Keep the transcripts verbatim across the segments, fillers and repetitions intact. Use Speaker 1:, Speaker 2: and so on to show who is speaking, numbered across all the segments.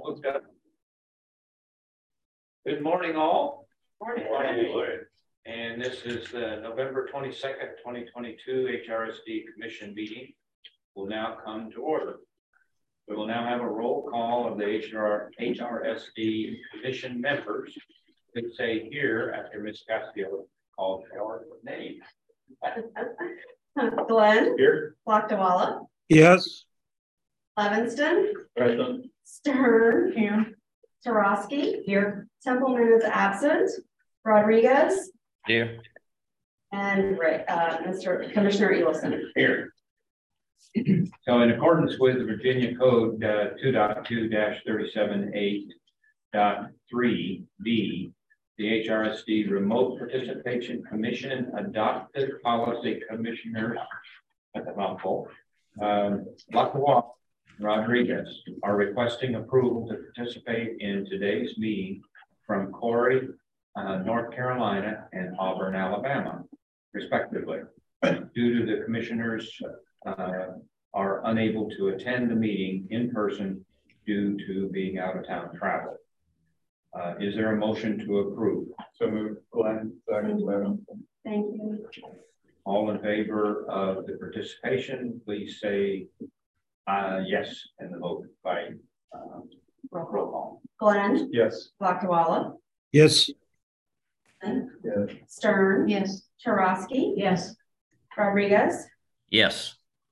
Speaker 1: Let's go. Good morning, all.
Speaker 2: Morning.
Speaker 1: Morning. And this is the November twenty-second, twenty twenty-two H R S D Commission meeting. Will now come to order. We will now have a roll call of the H R S D Commission members. Please say here after Miz Castillo called our name.
Speaker 2: Glenn.
Speaker 1: Here.
Speaker 2: Lakdawalla.
Speaker 3: Yes.
Speaker 2: Levinston.
Speaker 1: Present.
Speaker 2: Stern. Here. Tarosky. Here. Templeman is absent. Rodriguez.
Speaker 1: Here.
Speaker 2: And uh, Mister Commissioner Edelson.
Speaker 1: Here. So in accordance with the Virginia Code uh, two point two dash thirty-seven eight point three B, the H R S D Remote Participation Commission adopted policy commissioners at the mouthful, um, Lakdawalla and Rodriguez are requesting approval to participate in today's meeting from Corey, uh, North Carolina, and Auburn, Alabama, respectively, due to the commissioners uh, are unable to attend the meeting in person due to being out of town travel. Uh, is there a motion to approve?
Speaker 4: So moved. Glenn, second. Levinston.
Speaker 2: Thank you.
Speaker 1: All in favor of the participation, please say uh, yes in the vote by uh, roll call.
Speaker 2: Glenn.
Speaker 4: Yes.
Speaker 2: Lakdawalla.
Speaker 3: Yes.
Speaker 4: Yes.
Speaker 2: Stern. Yes. Tarosky. Yes. Rodriguez.
Speaker 5: Yes.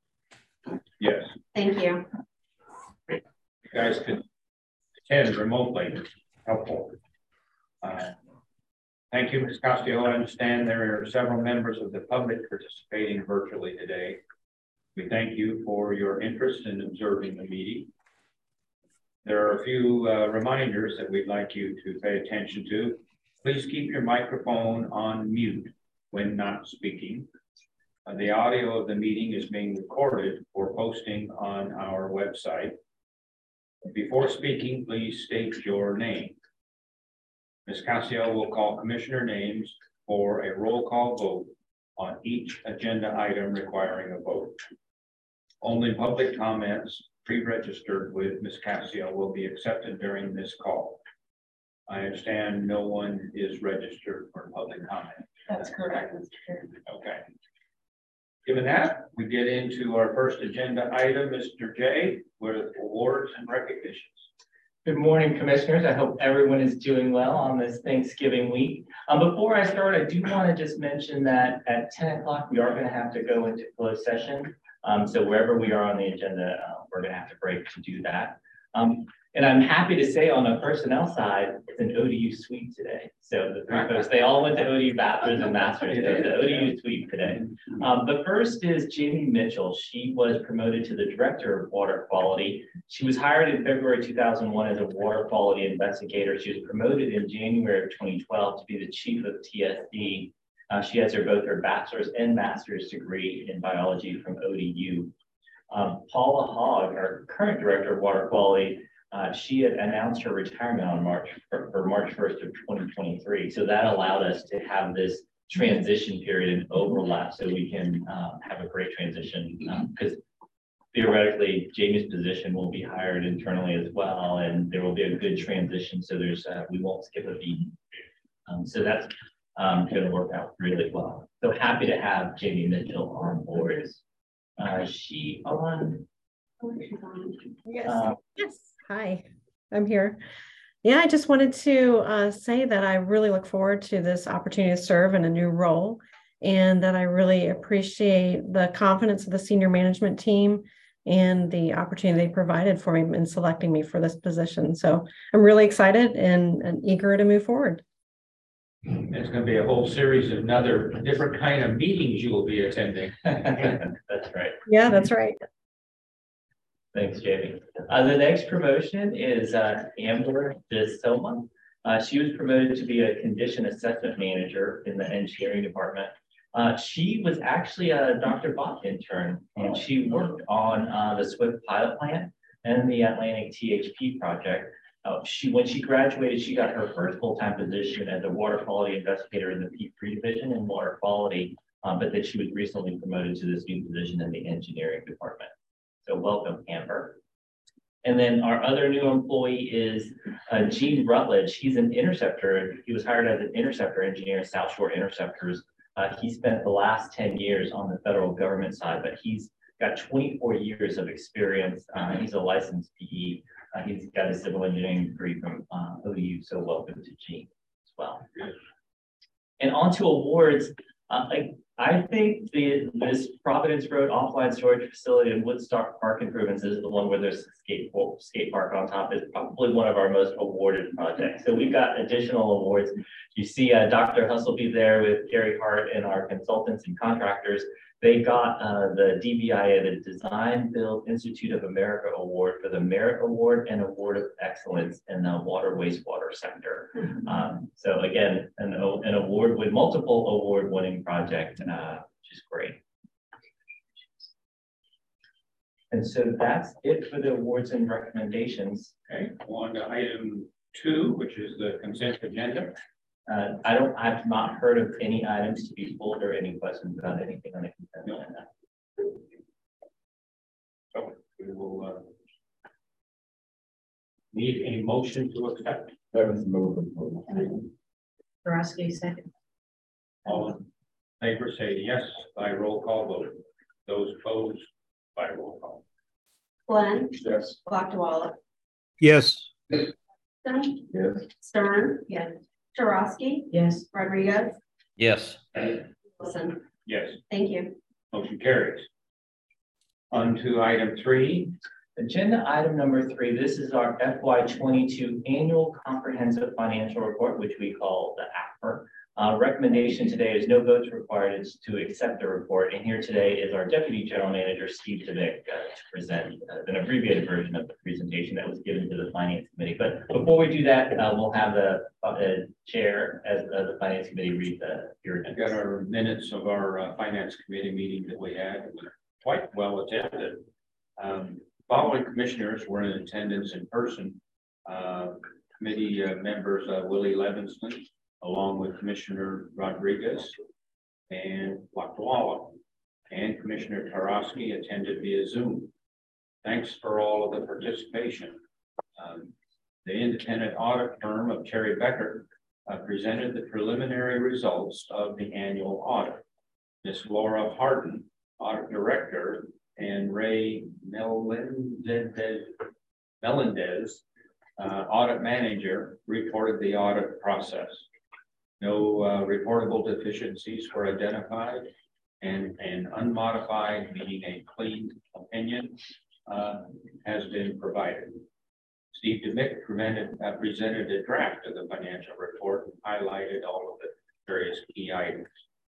Speaker 1: Yes.
Speaker 2: Thank you.
Speaker 1: You guys could attend remotely. Helpful. Uh, thank you, Miz Castillo. I understand there are several members of the public participating virtually today. We thank you for your interest in observing the meeting. There are a few uh, reminders that we'd like you to pay attention to. Please keep your microphone on mute when not speaking. Uh, the audio of the meeting is being recorded for posting on our website. Before speaking, please state your name. Miz Castillo will call commissioner names for a roll call vote on each agenda item requiring a vote. Only public comments pre-registered with Miz Castillo will be accepted during this call. I understand no one is registered for public comment.
Speaker 2: That's correct, Mister Chair.
Speaker 1: Okay. Given that, we get into our first agenda item, Mister J, with awards and recognitions.
Speaker 6: Good morning, commissioners. I hope everyone is doing well on this Thanksgiving week. Um, before I start, I do want to just mention that at ten o'clock, we are going to have to go into closed session. Um, so wherever we are on the agenda, uh, we're going to have to break to do that. Um, and I'm happy to say on the personnel side, it's an O D U suite today. So the three folks, they all went to O D U bachelor's and master's. So it's an O D U suite today. Um, the first is Jamie Mitchell. She was promoted to the director of water quality. She was hired in February two thousand one as a water quality investigator. She was promoted in January of twenty twelve to be the chief of T S D. Uh, she has her both her bachelor's and master's degree in biology from O D U. Um, Paula Hogg, our current director of water quality, uh, she had announced her retirement on March for, for March first of twenty twenty-three. So that allowed us to have this transition period and overlap so we can uh, have a great transition because um, theoretically Jamie's position will be hired internally as well, and there will be a good transition. So there's uh, we won't skip a beat. Um, so that's um, going to work out really well. So happy to have Jamie Mitchell on board. Uh, she on?
Speaker 7: Yes.
Speaker 6: Uh,
Speaker 7: yes. Hi, I'm here. Yeah, I just wanted to uh, say that I really look forward to this opportunity to serve in a new role, and that I really appreciate the confidence of the senior management team and the opportunity they provided for me in selecting me for this position. So I'm really excited and, and eager to move forward.
Speaker 1: It's going to be a whole series of another different kind of meetings you will be attending.
Speaker 6: That's right.
Speaker 7: Yeah, that's right.
Speaker 6: Thanks, Jamie. Uh, the next promotion is uh, Amber DeSoma. Uh, she was promoted to be a condition assessment manager in the engineering department. Uh, she was actually a Doctor Bach intern, and she worked on uh, the Swift pilot plant and the Atlantic T H P project. Uh, she, when she graduated, she got her first full-time position as a water quality investigator in the P three division in water quality, um, but then she was recently promoted to this new position in the engineering department. So welcome, Amber. And then our other new employee is uh, Gene Rutledge. He's an interceptor. He was hired as an interceptor engineer at South Shore Interceptors. Uh, he spent the last ten years on the federal government side, but he's got twenty-four years of experience. Uh, he's a licensed P E. Uh, he's got a civil engineering degree from uh, O U, so welcome to Gene as well. And on to awards. Uh, I, I think the this Providence Road offline storage facility and Woodstock Park improvements is the one where there's a skate, skate park on top is probably one of our most awarded projects. So we've got additional awards. You see uh, Doctor Hustleby there with Gary Hart and our consultants and contractors. They got uh, the D B I A, the Design Build Institute of America Award for the Merit Award and Award of Excellence in the water wastewater sector. Um, so again, an, an award with multiple award winning project, uh, which is great. And so that's it for the awards and recommendations.
Speaker 1: Okay, on to item two, which is the consent agenda.
Speaker 6: Uh, I don't, I've not heard of any items to be pulled or any questions about anything on the consent agenda.
Speaker 1: So we will uh, need a motion to accept.
Speaker 4: Evans move.
Speaker 2: Sarowski, second.
Speaker 1: All in favor say yes by roll call vote. Those opposed by roll call.
Speaker 2: Glenn,
Speaker 4: Yes.
Speaker 2: Lockton,
Speaker 3: yes,
Speaker 2: Stern,
Speaker 4: Yes.
Speaker 2: Stern, yes. Sarowski, yes. Rodriguez,
Speaker 3: yes,
Speaker 2: Wilson.
Speaker 1: Yes,
Speaker 2: Thank you.
Speaker 1: motion carries. On to item three.
Speaker 6: Agenda item number three, this is our F Y twenty-two annual comprehensive financial report, which we call the A C P R. Uh, recommendation today is no votes required, is to accept the report. And here today is our Deputy General Manager, Steve Dimick, uh, to present uh, an abbreviated version of the presentation that was given to the Finance Committee. But before we do that, uh, we'll have the uh, chair as uh, the Finance Committee read the your
Speaker 1: I've got our minutes of our uh, Finance Committee meeting that we had. It was quite well attended. Um, following commissioners were in attendance in person. Uh, committee uh, members uh, Willie Levinston, along with Commissioner Rodriguez and Lockton, and Commissioner Tarosky attended via Zoom. Thanks for all of the participation. Um, the independent audit firm of Cherry Becker uh, presented the preliminary results of the annual audit. Miz Laura Harden, audit director, and Ray Melendez, Melendez uh, audit manager, reported the audit process. No uh, reportable deficiencies were identified, and an unmodified, meaning a clean opinion, uh, has been provided. Steve Dimick presented, uh, presented a draft of the financial report and highlighted all of the various key items.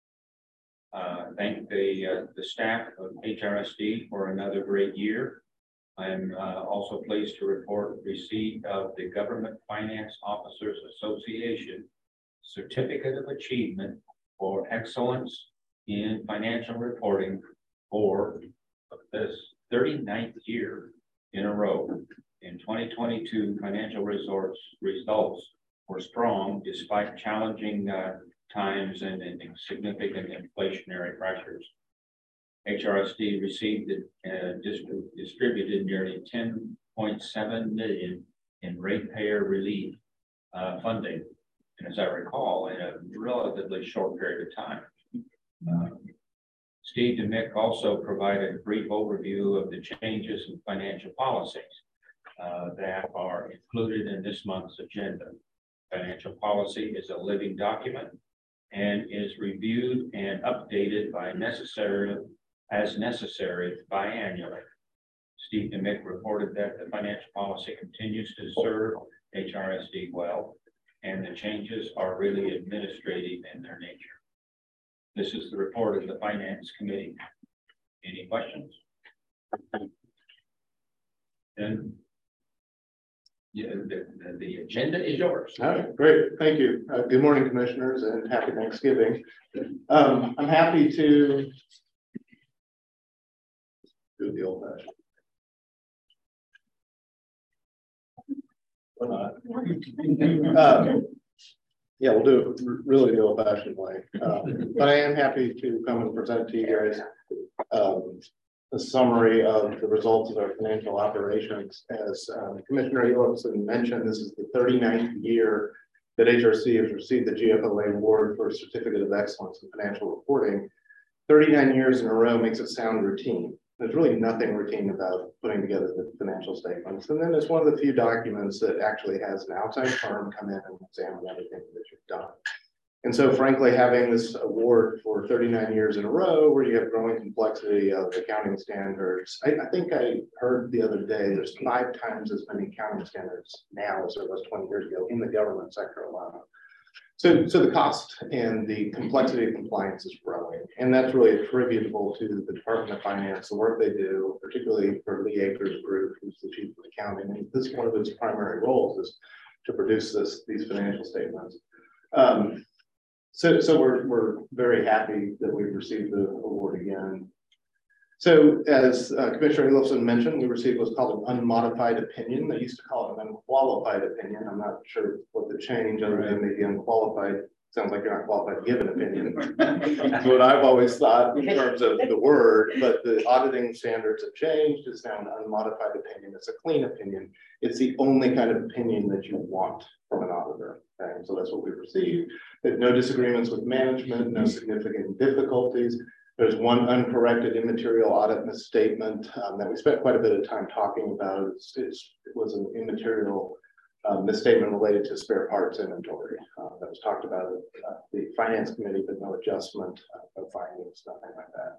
Speaker 1: Uh, thank the, uh, the staff of H R S D for another great year. I'm uh, also pleased to report receipt of the Government Finance Officers Association Certificate of Achievement for Excellence in Financial Reporting for this thirty-ninth year in a row. In twenty twenty-two, financial resorts results were strong despite challenging uh, times and, and significant inflationary pressures. H R S D received uh, distri distributed nearly ten point seven million in ratepayer relief uh, funding. And as I recall, in a relatively short period of time. Um, Steve Dimick also provided a brief overview of the changes in financial policies uh, that are included in this month's agenda. Financial policy is a living document and is reviewed and updated by necessary as necessary biannually. Steve Dimick reported that the financial policy continues to serve H R S D well, and the changes are really administrative in their nature. This is the report of the Finance Committee. Any questions? Then yeah, the, the, the agenda is yours.
Speaker 5: All right, great, thank you. Uh, good morning, commissioners, and happy Thanksgiving. Um, I'm happy to do the old fashioned. Uh, yeah, we'll do it really the old fashioned way. Uh, but I am happy to come and present to you guys um, a summary of the results of our financial operations. As um, Commissioner Elipson mentioned, this is the thirty-ninth year that H R C has received the G F O A award for a Certificate of Excellence in Financial Reporting. thirty-nine years in a row makes it sound routine. There's really nothing routine about putting together the financial statements. And then it's one of the few documents that actually has an outside firm come in and examine everything that you've done. And so frankly, having this award for thirty-nine years in a row, where you have growing complexity of accounting standards, I, I think I heard the other day, there's five times as many accounting standards now as there was twenty years ago in the government sector alone. So, so the cost and the complexity of compliance is growing, and that's really attributable to the Department of Finance, the work they do, particularly for Lee Akers Group, who's the chief of accounting. And this is one of its primary roles, is to produce this, these financial statements. Um, so, so we're, we're very happy that we've received the award again. So as uh, Commissioner Elipson mentioned, we received what's called an unmodified opinion. They used to call it an unqualified opinion. I'm not sure what the change, other than maybe unqualified. Sounds like you're not qualified to give an opinion. That's what I've always thought in terms of the word, but the auditing standards have changed. It's now an unmodified opinion. It's a clean opinion. It's the only kind of opinion that you want from an auditor. Okay? So that's what we received. There's no disagreements with management, no significant difficulties. There's one uncorrected immaterial audit misstatement um, that we spent quite a bit of time talking about. It's, it's, it was an immaterial uh, misstatement related to spare parts inventory uh, that was talked about at uh, the finance committee, but no adjustment, uh, no findings, nothing like that.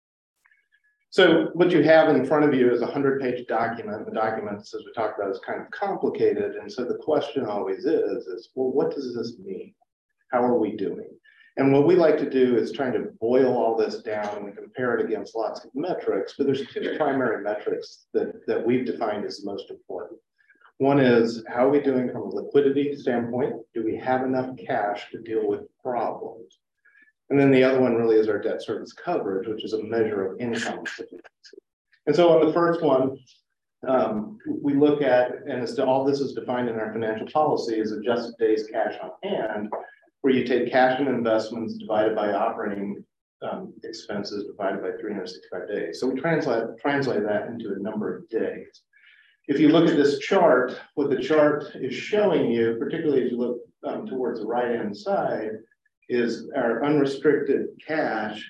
Speaker 5: So what you have in front of you is a hundred page document. The document, as we talked about, is kind of complicated. And so the question always is, is, well, what does this mean? How are we doing? And what we like to do is trying to boil all this down and we compare it against lots of metrics, but there's two primary metrics that, that we've defined as the most important. One is, how are we doing from a liquidity standpoint? Do we have enough cash to deal with problems? And then the other one really is our debt service coverage, which is a measure of income sufficiency. And so on the first one, um, we look at, and as to all this is defined in our financial policy, is adjusted days cash on hand, where you take cash and investments divided by operating um, expenses divided by three hundred sixty-five days. So we translate, translate that into a number of days. If you look at this chart, what the chart is showing you, particularly as you look um, towards the right-hand side, is our unrestricted cash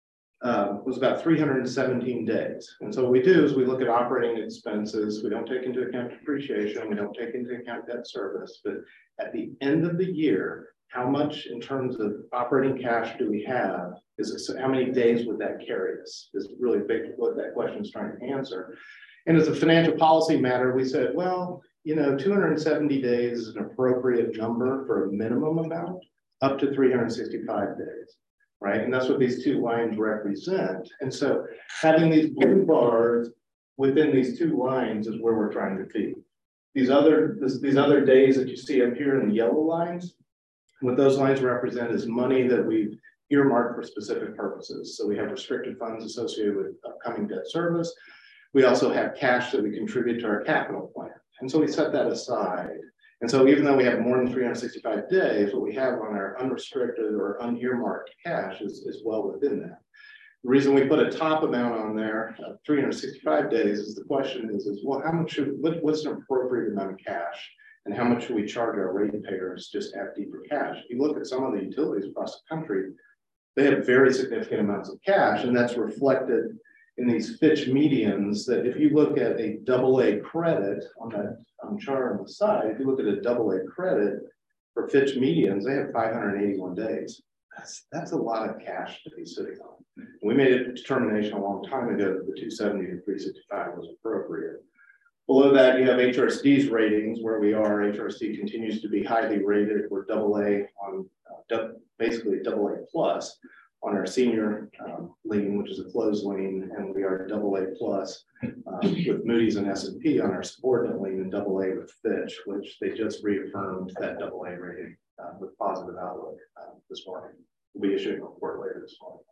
Speaker 5: uh, was about three hundred seventeen days. And so what we do is we look at operating expenses. We don't take into account depreciation. We don't take into account debt service. But at the end of the year, how much in terms of operating cash do we have? Is it, so how many days would that carry us? Is really big what that question is trying to answer. And as a financial policy matter, we said, well, you know, two hundred seventy days is an appropriate number for a minimum amount up to three hundred sixty-five days, right? And that's what these two lines represent. And so having these blue bars within these two lines is where we're trying to be. These other, this, these other days that you see up here in the yellow lines, what those lines represent is money that we've earmarked for specific purposes. So we have restricted funds associated with upcoming debt service. We also have cash that we contribute to our capital plan. And so we set that aside. And so even though we have more than three hundred sixty-five days, what we have on our unrestricted or unearmarked cash is, is well within that. The reason we put a top amount on there, uh, three hundred sixty-five days, is the question is, is well, how much should, what, what's an appropriate amount of cash? And how much should we charge our ratepayers just F D for cash? If you look at some of the utilities across the country, they have very significant amounts of cash, and that's reflected in these Fitch medians. That if you look at a double A credit on that um, chart on the side, if you look at a double A credit for Fitch medians, they have five hundred eighty-one days. That's, that's a lot of cash to be sitting on. And we made a determination a long time ago that the two seventy to three sixty-five was appropriate. Below that, you have H R S D's ratings, where we are. H R S D continues to be highly rated. We're double A on uh, basically double A plus on our senior um, lien, which is a closed lien, and we are double A plus um, with Moody's and S and P on our subordinate lien, and double A with Fitch, which they just reaffirmed that double A rating uh, with positive outlook uh, this morning. We'll be issuing a report later this morning.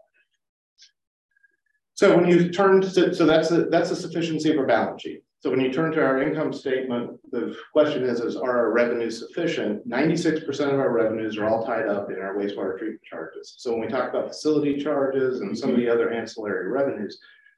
Speaker 5: So when you turn to, so that's the, that's the sufficiency of our balance sheet. So when you turn to our income statement, the question is, is are our revenues sufficient? ninety-six percent of our revenues are all tied up in our wastewater treatment charges. So when we talk about facility charges and some of the other ancillary revenues,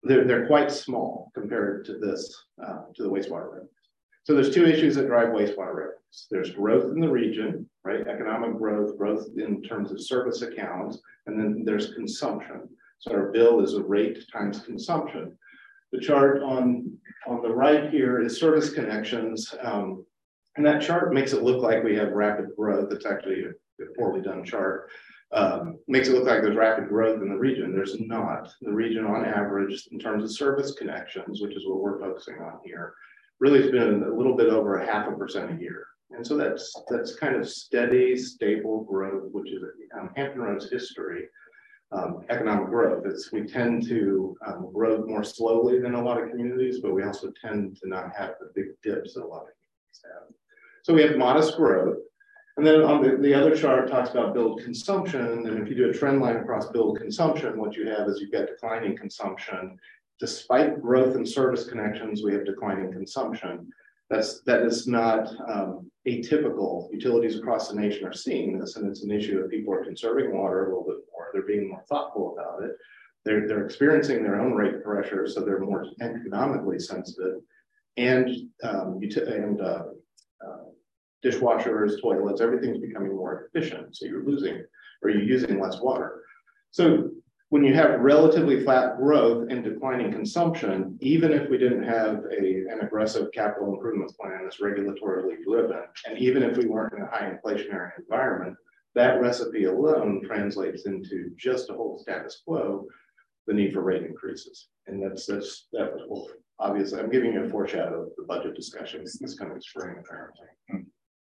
Speaker 5: they're, they're quite small compared to this, uh, to the wastewater revenues. So there's two issues that drive wastewater revenues. There's growth in the region, right? Economic growth, growth in terms of service accounts, and then there's consumption. So our bill is a rate times consumption. The chart on, on the right here is service connections. Um, and that chart makes it look like we have rapid growth. It's actually a, a poorly done chart. Um, makes it look like there's rapid growth in the region. There's not. The region on average, in terms of service connections, which is what we're focusing on here, really has been a little bit over a half a percent a year. And so that's that's kind of steady, stable growth, which is um, Hampton Roads history. Um, economic growth. It's, we tend to um, grow more slowly than a lot of communities, but we also tend to not have the big dips that a lot of communities have. So we have modest growth. And then on the, the other chart talks about billed consumption. And if you do a trend line across billed consumption, what you have is you've got declining consumption. Despite growth in service connections, we have declining consumption. That's, that is not um, atypical. Utilities across the nation are seeing this, and it's an issue that people are conserving water a little bit more. They're being more thoughtful about it. They're, they're experiencing their own rate pressure, so they're more economically sensitive. And, um, and uh, uh, dishwashers, toilets, everything's becoming more efficient. So you're losing, or you're using less water. So when you have relatively flat growth and declining consumption, even if we didn't have a, an aggressive capital improvements plan that's regulatorily driven, and even if we weren't in a high inflationary environment, that recipe alone translates into just a whole status quo, the need for rate increases. And that's, that's that will obviously, I'm giving you a foreshadow of the budget discussions this coming spring, apparently. Hmm.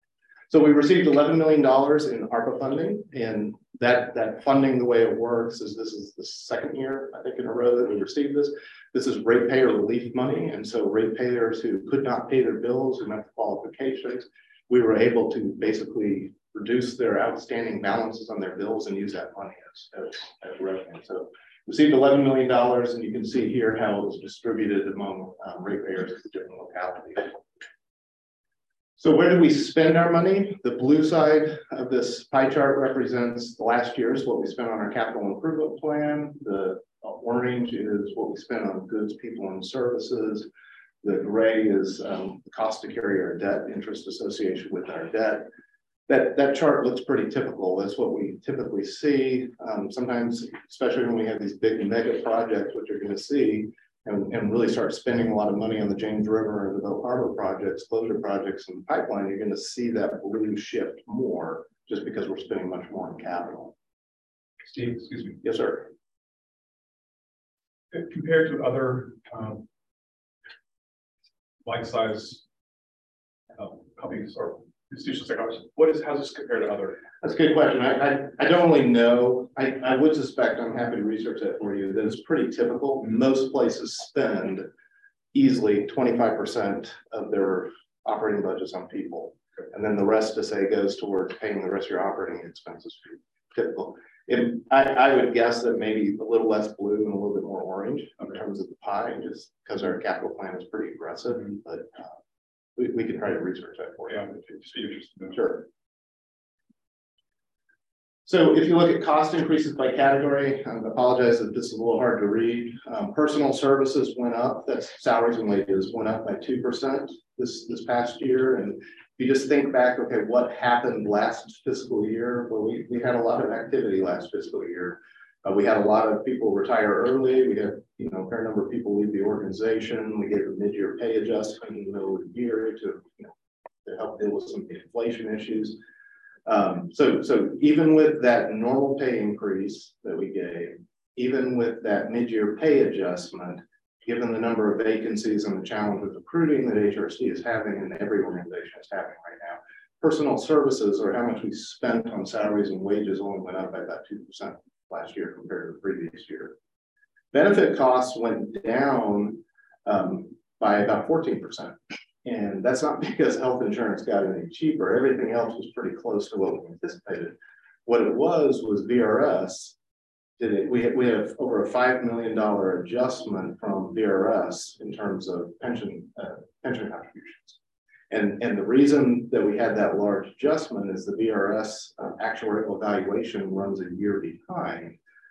Speaker 5: So we received eleven million dollars in ARPA funding, and that, that funding, the way it works is this is the second year, I think, in a row that we received this. This is ratepayer relief money. And so ratepayers who could not pay their bills, who met the qualifications, we were able to basically reduce their outstanding balances on their bills and use that money as, as, as revenue. So received eleven million dollars, and you can see here how it was distributed among um, ratepayers at the different localities. So where do we spend our money? The blue side of this pie chart represents the last year's what we spent on our capital improvement plan. The orange is what we spent on goods, people, and services. The gray is um, the cost to carry our debt, interest associated with our debt. That, that chart looks pretty typical. That's what we typically see. Um, sometimes, especially when we have these big mega projects, which you're going to see, And, and really start spending a lot of money on the James River and the Bell Harbor projects, closure projects, and the pipeline, you're going to see that blue shift more just because we're spending much more on capital.
Speaker 4: Steve, excuse me.
Speaker 5: Yes, sir.
Speaker 4: Compared to other um, like size uh, companies or institutions like ours, what is, how does this compare to other?
Speaker 5: That's a good question. I, I, I don't really know. I, I would suspect, I'm happy to research that for you, that it's pretty typical. Most places spend easily twenty-five percent of their operating budgets on people. And then the rest to say goes towards paying the rest of your operating expenses. Typical. It, I, I would guess that maybe a little less blue and a little bit more orange in terms of the pie, just because our capital plan is pretty aggressive, but uh, we, we can try to research that for you.
Speaker 4: Yeah, just be interested in.
Speaker 5: Sure. So if you look at cost increases by category, I apologize that this is a little hard to read. Um, personal services went up, that's salaries and wages, went up by two percent this, this past year. And if you just think back, okay, what happened last fiscal year? Well, we, we had a lot of activity last fiscal year. Uh, we had a lot of people retire early. We had, you know, a fair number of people leave the organization. We gave a mid-year pay adjustment in the middle of the year to, you know, to help deal with some of the inflation issues. Um, so, so even with that normal pay increase that we gave, even with that mid-year pay adjustment, given the number of vacancies and the challenge with recruiting that H R C is having and every organization is having right now, personal services, or how much we spent on salaries and wages, only went up by about two percent last year compared to the previous year. Benefit costs went down um, by about fourteen percent. And that's not because health insurance got any cheaper. Everything else was pretty close to what we anticipated. What it was was V R S did it. We have, we have over a five million dollar adjustment from V R S in terms of pension uh, pension contributions. And, and the reason that we had that large adjustment is the V R S uh, actuarial evaluation runs a year behind.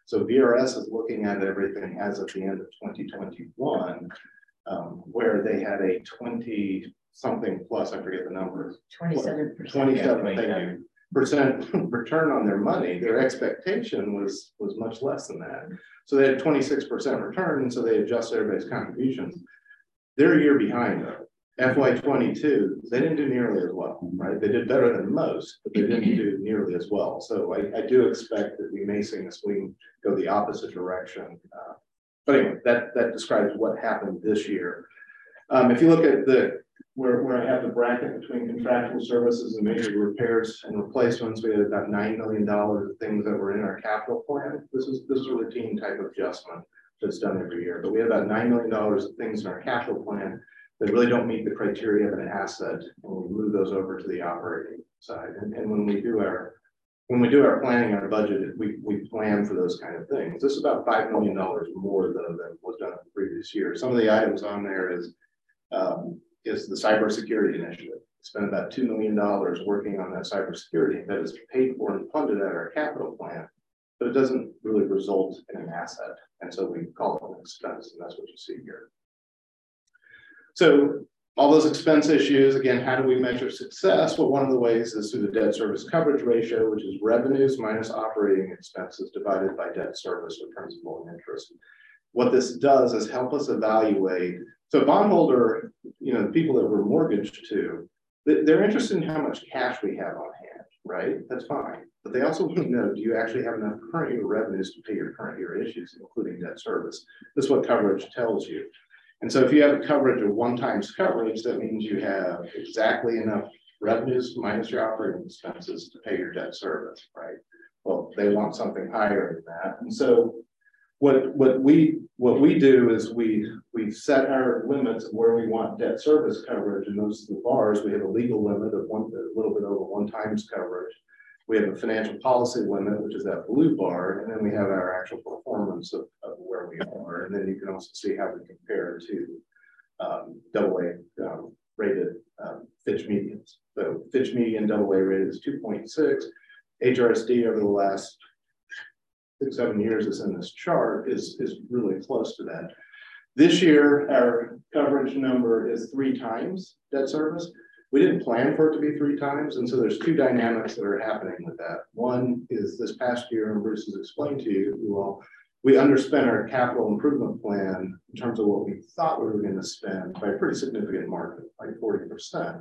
Speaker 5: So V R S is looking at everything as of the end of twenty twenty-one, um, where they had a twenty something plus, I forget the numbers.
Speaker 2: Twenty-seven percent.
Speaker 5: twenty-seven, thank you, percent return on their money. Their expectation was, was much less than that. So they had twenty-six percent return, and so they adjusted everybody's contributions. They're a year behind though. F Y twenty-two, they didn't do nearly as well, right? They did better than most, but they didn't do nearly as well. So I, I do expect that we may see a swing go the opposite direction. Uh, but anyway, that, that describes what happened this year. Um, if you look at the, where, where I have the bracket between contractual services and major repairs and replacements, we had about nine million dollars of things that were in our capital plan. This is, this is a routine type of adjustment that's done every year, but we had about nine million dollars of things in our capital plan that really don't meet the criteria of an asset, and we move those over to the operating side. And, and when we do our when we do our planning, our budget, we, we plan for those kind of things. This is about five million dollars more though than was done in the previous year. Some of the items on there is um, is the cybersecurity initiative. We spent about two million dollars working on that cybersecurity that is paid for and funded at our capital plan, but it doesn't really result in an asset. And so we call it an expense, and that's what you see here. So all those expense issues, again, how do we measure success? Well, one of the ways is through the debt service coverage ratio, which is revenues minus operating expenses divided by debt service or principal and interest. What this does is help us evaluate. So bondholder, you know, the people that we're mortgaged to, they're interested in how much cash we have on hand, right? That's fine. But they also want to know, do you actually have enough current year revenues to pay your current year issues, including debt service? This is what coverage tells you. And so if you have a coverage of one times coverage, that means you have exactly enough revenues minus your operating expenses to pay your debt service, right? Well, they want something higher than that. And so what, what we what we do is we we set our limits of where we want debt service coverage, and those are the bars. We have a legal limit of one a little bit over one times coverage. We have a financial policy limit, which is that blue bar, and then we have our actual performance of, of where we are. And then you can also see how we compare to um, double A um, rated um, Fitch medians. So Fitch median double A rated is two point six. H R S D over the last six, seven years is in this chart is, is really close to that. This year, our coverage number is three times debt service. We didn't plan for it to be three times. And so there's two dynamics that are happening with that. One is this past year, and Bruce has explained to you, well, we underspent our capital improvement plan in terms of what we thought we were going to spend by a pretty significant margin, like forty percent.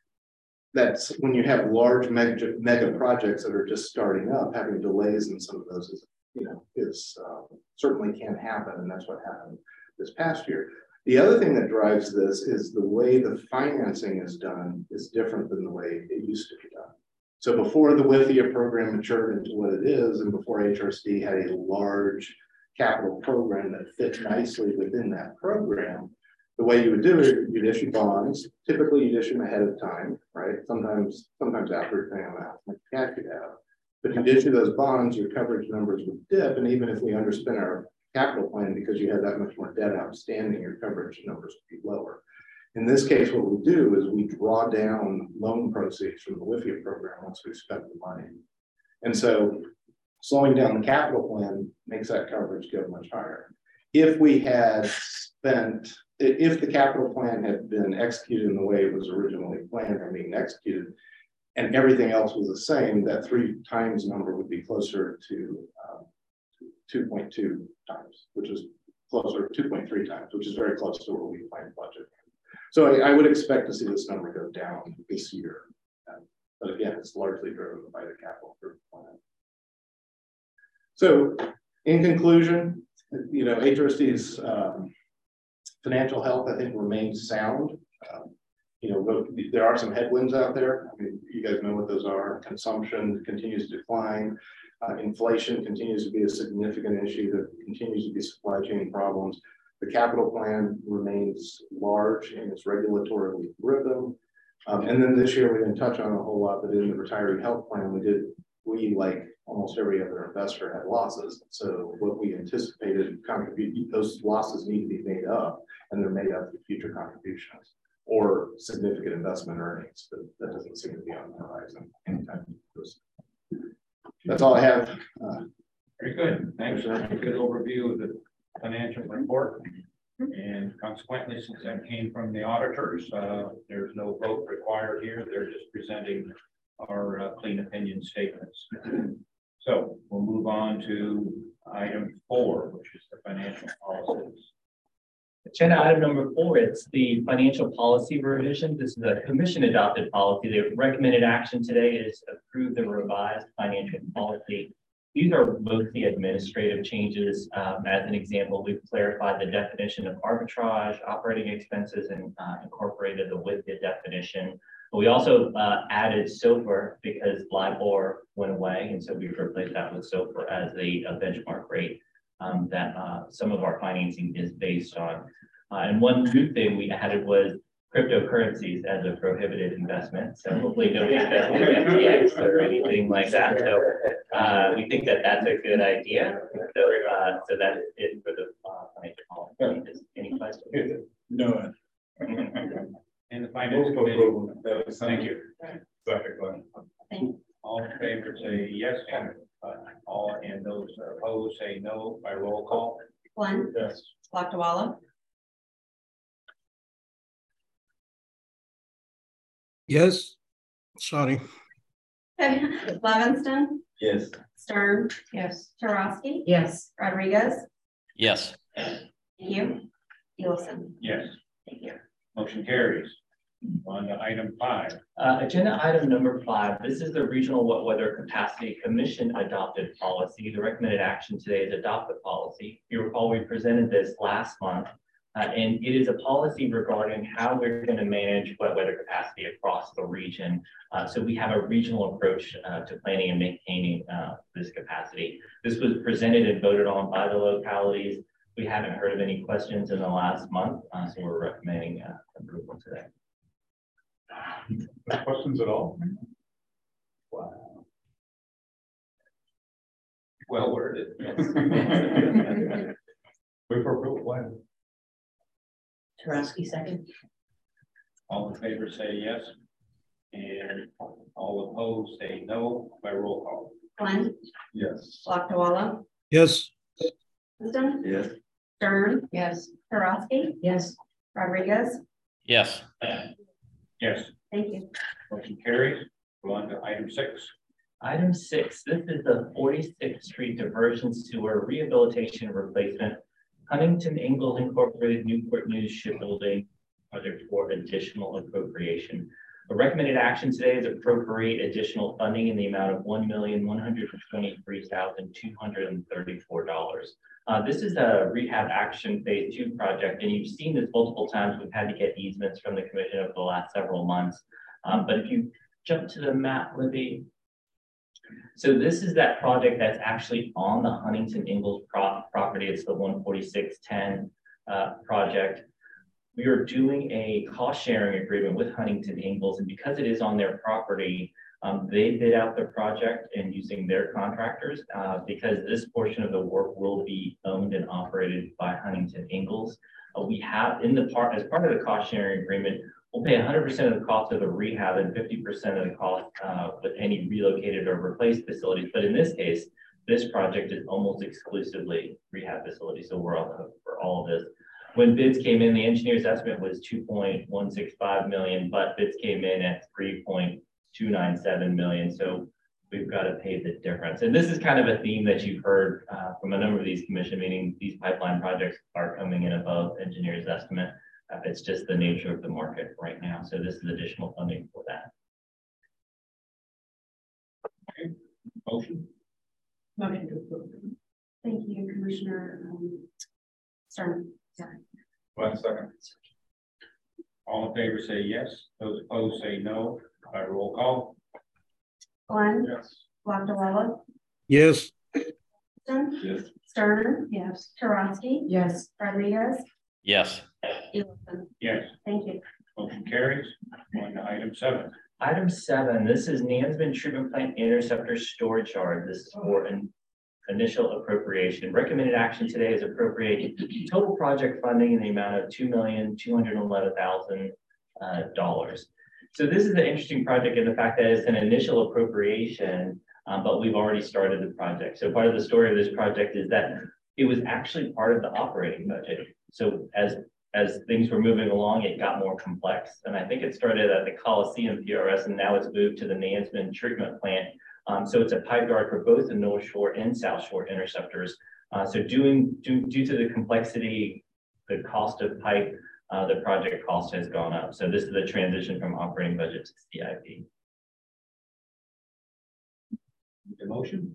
Speaker 5: That's when you have large mega, mega projects that are just starting up, having delays in some of those is, you know, is uh, certainly can happen. And that's what happened this past year. The other thing that drives this is the way the financing is done is different than the way it used to be done. So before the W I F I A program matured into what it is, and before H R S D had a large capital program that fit nicely within that program, the way you would do it, you'd issue bonds. Typically, you'd issue them ahead of time, right? Sometimes, sometimes after, depending on how much cash you have. But you'd issue those bonds, your coverage numbers would dip, and even if we underspent our capital plan because you had that much more debt outstanding, your coverage numbers would be lower. In this case, what we do is we draw down loan proceeds from the W I F I A program once we've spent the money. And so slowing down the capital plan makes that coverage go much higher. If we had spent, if the capital plan had been executed in the way it was originally planned or being executed, and everything else was the same, that three times number would be closer to um, two point two times, which is closer to two point three times, which is very close to what we planned budget. So I, I would expect to see this number go down this year. Um, but again, it's largely driven by the capital plan. So in conclusion, you know, H R S D's um, financial health, I think, remains sound. Um, you know, there are some headwinds out there. I mean, you guys know what those are. Consumption continues to decline. Uh, inflation continues to be a significant issue. There continues to be supply chain problems. The capital plan remains large and it's regulatorily driven. Um, and then this year, we didn't touch on a whole lot, but in the retiree health plan, we did, we, like almost every other investor, had losses. So what we anticipated, contribute, those losses need to be made up, and they're made up through future contributions or significant investment earnings. But that doesn't seem to be on the horizon anytime soon. That's all I have. Uh,
Speaker 1: Very good. Thanks for a good overview of the financial report. And consequently, since that came from the auditors, uh, there's no vote required here. They're just presenting our uh, clean opinion statements. So we'll move on to item four, which is the financial policies.
Speaker 6: Agenda item number four, it's the financial policy revision. This is a commission adopted policy. The recommended action today is approve the revised financial policy. These are mostly administrative changes. Um, as an example, we've clarified the definition of arbitrage, operating expenses, and uh, incorporated the with the definition. But we also uh, added SOFR because LIBOR went away, and so we've replaced that with SOFR as a, a benchmark rate um, that uh, some of our financing is based on. Uh, and one new thing we added was cryptocurrencies as a prohibited investment. So hopefully nobody invests in F T X or anything like that. So uh, we think that that's a good idea. So, uh, so that's it for the uh, financial policy. Any questions?
Speaker 4: No.
Speaker 1: And the finance committee. Thank you.
Speaker 2: Thank
Speaker 1: All in favor say yes, and uh, all and those opposed say no by roll call.
Speaker 2: Glenn.
Speaker 4: Yes.
Speaker 2: Lakdawala.
Speaker 3: Yes. Sorry.
Speaker 2: Levingston.
Speaker 4: Yes.
Speaker 2: Stern. Yes. Chirosky.
Speaker 7: Yes.
Speaker 2: Rodriguez.
Speaker 3: Yes.
Speaker 2: Thank you. Ellison.
Speaker 1: Yes,
Speaker 2: Thank you.
Speaker 1: motion carries. On to item five.
Speaker 6: Uh, agenda item number five, this is the Regional Wet Weather Capacity Commission adopted policy. The recommended action today is adopt the policy. You recall we presented this last month, uh, and it is a policy regarding how we're going to manage wet weather capacity across the region. Uh, so we have a regional approach uh, to planning and maintaining uh, this capacity. This was presented and voted on by the localities. We haven't heard of any questions in the last month, uh, so we're recommending uh, approval today.
Speaker 4: No questions at all? Wow.
Speaker 1: Well worded.
Speaker 4: Wait for approval. Why?
Speaker 7: Chirosky second.
Speaker 1: All in favor say yes, and all opposed say no by roll call.
Speaker 2: Glenn.
Speaker 4: Yes.
Speaker 2: Lakdawala.
Speaker 3: Yes.
Speaker 2: Levingston.
Speaker 4: Yes.
Speaker 2: Stern. Yes. Chirosky.
Speaker 7: Yes.
Speaker 2: Rodriguez.
Speaker 3: Yes.
Speaker 1: Yes,
Speaker 2: Thank you.
Speaker 1: motion carries. Go on to item six.
Speaker 6: Item six, this is the forty-sixth Street Diversion Sewer Rehabilitation Replacement, Huntington Ingalls Incorporated Newport News Shipbuilding Project for additional appropriation. The recommended action today is appropriate additional funding in the amount of one million one hundred twenty-three thousand two hundred thirty-four dollars. Uh, this is a rehab action phase two project, and you've seen this multiple times. We've had to get easements from the commission over the last several months. Um, but if you jump to the map, Libby. So this is that project that's actually on the Huntington Ingalls pro property. It's the one forty-six ten uh, project. We are doing a cost sharing agreement with Huntington Ingalls, and because it is on their property, um, they bid out the project and using their contractors uh, because this portion of the work will be owned and operated by Huntington Ingalls. Uh, we have in the part, as part of the cost sharing agreement, we'll pay one hundred percent of the cost of the rehab and fifty percent of the cost uh, with any relocated or replaced facilities. But in this case, this project is almost exclusively rehab facilities. So we're all for all of this. When bids came in, the engineer's estimate was two point one six five million, but bids came in at three point two nine seven million. So we've got to pay the difference. And this is kind of a theme that you've heard uh, from a number of these commission meetings. These pipeline projects are coming in above engineer's estimate. Uh, it's just the nature of the market right now. So this is additional funding for that.
Speaker 1: Okay. Motion.
Speaker 2: Motion to approve. Thank you, Commissioner um, Stern. Sorry.
Speaker 4: One second.
Speaker 1: All in favor say yes. Those opposed say no by roll call.
Speaker 2: Glenn.
Speaker 4: Yes.
Speaker 2: Lakdawala.
Speaker 3: Yes.
Speaker 2: Levingston.
Speaker 4: Yes.
Speaker 2: Stern. Yes. Chirosky.
Speaker 7: Yes.
Speaker 2: Rodriguez.
Speaker 3: Yes.
Speaker 2: Ellison.
Speaker 1: Yes,
Speaker 2: Thank you.
Speaker 1: motion carries. On to item seven.
Speaker 6: Item seven, this is Nansemond Treatment Plant Interceptor Storage Yard. This is for an initial appropriation. Recommended action today is appropriate total project funding in the amount of two million two hundred eleven thousand dollars. So this is an interesting project in the fact that it's an initial appropriation. um, but we've already started the project. So part of the story of this project is that it was actually part of the operating budget. So as as things were moving along, it got more complex. And I think it started at the Coliseum P R S, and now it's moved to the Nansemond treatment plant. Um, so it's a pipe guard for both the North Shore and South Shore interceptors. Uh, so doing due, due to the complexity, the cost of pipe, uh, the project cost has gone up. So this is the transition from operating budget to C I P.
Speaker 1: The motion?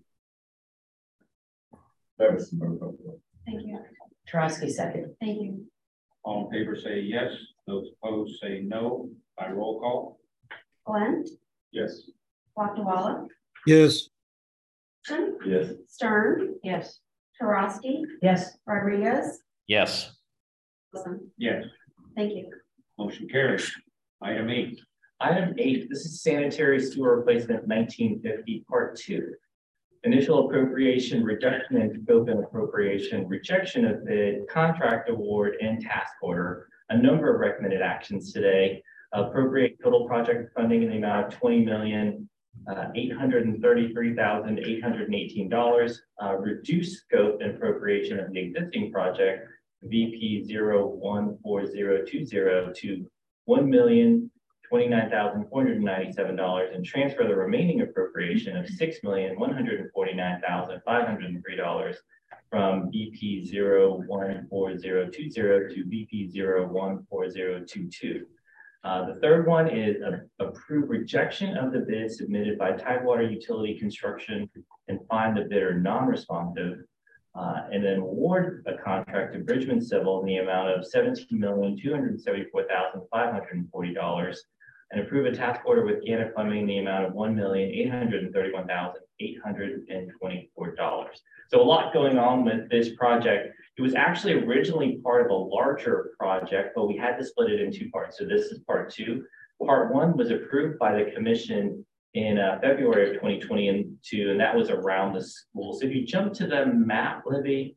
Speaker 2: Thank you.
Speaker 8: Trotsky, second.
Speaker 2: Thank you.
Speaker 1: All in favor say yes. Those opposed say no. By roll call?
Speaker 2: Glenn,
Speaker 4: Yes.
Speaker 2: Lakdawala,
Speaker 3: Yes.
Speaker 4: Yes.
Speaker 2: Stern,
Speaker 8: Yes.
Speaker 2: Tarosky,
Speaker 8: Yes.
Speaker 2: Rodriguez,
Speaker 3: Yes.
Speaker 2: Wilson.
Speaker 1: Yes.
Speaker 2: Thank you.
Speaker 1: Motion carries. Item eight.
Speaker 6: Item eight, this is sanitary sewer replacement nineteen fifty, part two. Initial appropriation, reduction in scope and appropriation, rejection of bid, contract award, and task order. A number of recommended actions today. Appropriate total project funding in the amount of twenty million, eight hundred thirty-three thousand, eight hundred eighteen dollars. Uh, reduce scope and appropriation of the existing project, V P zero one four zero two zero to one million, twenty-nine thousand, four hundred ninety-seven dollars, and transfer the remaining appropriation of six million, one hundred forty-nine thousand, five hundred three dollars from V P zero one four zero two zero to V P zero one four zero two two. Uh, the third one is a, approve rejection of the bid submitted by Tidewater Utility Construction and find the bidder non-responsive. Uh, and then award a contract to Bridgman Civil in the amount of seventeen million, two hundred seventy-four thousand, five hundred forty dollars, and approve a task order with Gannett Plumbing in the amount of one million, eight hundred thirty-one thousand, eight hundred twenty-four dollars. So a lot going on with this project. It was actually originally part of a larger project, but we had to split it in two parts. So this is part two. Part one was approved by the commission in uh, February of twenty twenty-two, and that was around the school. So if you jump to the map, Libby,